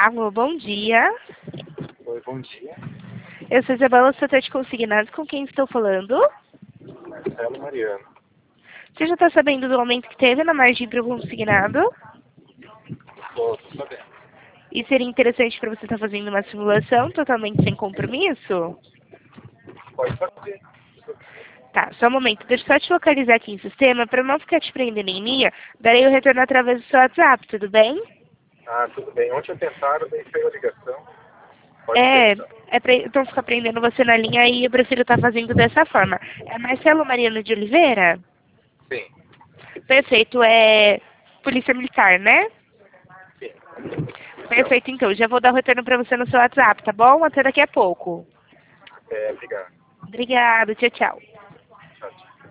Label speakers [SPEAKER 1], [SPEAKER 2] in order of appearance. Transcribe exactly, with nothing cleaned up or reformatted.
[SPEAKER 1] Alô, bom dia.
[SPEAKER 2] Oi, bom dia.
[SPEAKER 1] Eu sou Isabela, setor de consignados. Com quem estou falando?
[SPEAKER 2] Marcelo Mariano.
[SPEAKER 1] Você já está sabendo do aumento que teve na margem para o consignado?
[SPEAKER 2] Tô, tô sabendo.
[SPEAKER 1] E seria interessante para você estar fazendo uma simulação totalmente sem compromisso?
[SPEAKER 2] Pode fazer.
[SPEAKER 1] Tá, só um momento. Deixa eu só te localizar aqui em sistema para não ficar te prendendo em linha. Darei o retorno através do seu WhatsApp, tudo bem?
[SPEAKER 2] Ah, tudo bem. Ontem eu tentaram, daí saiu a ligação. Pode ser,
[SPEAKER 1] É,
[SPEAKER 2] então.
[SPEAKER 1] é pra, então ficar prendendo você na linha aí, eu prefiro estar fazendo dessa forma. É Marcelo Mariano de Oliveira?
[SPEAKER 2] Sim,
[SPEAKER 1] Perfeito, é Polícia Militar, né?
[SPEAKER 2] sim.
[SPEAKER 1] Perfeito, então. Já vou dar o retorno para você no seu WhatsApp, tá bom? Até daqui a pouco.
[SPEAKER 2] É, obrigado.
[SPEAKER 1] Obrigada, tchau, tchau.